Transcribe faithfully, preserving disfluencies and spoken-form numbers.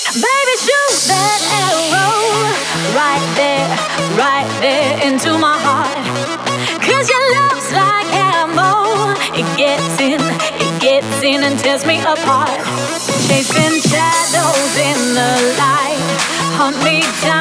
Baby, shoot that arrow right there, right there into my heart. Cause your love's like ammo. It gets in, it gets in and tears me apart. Chasing shadows in the light, hunt me down.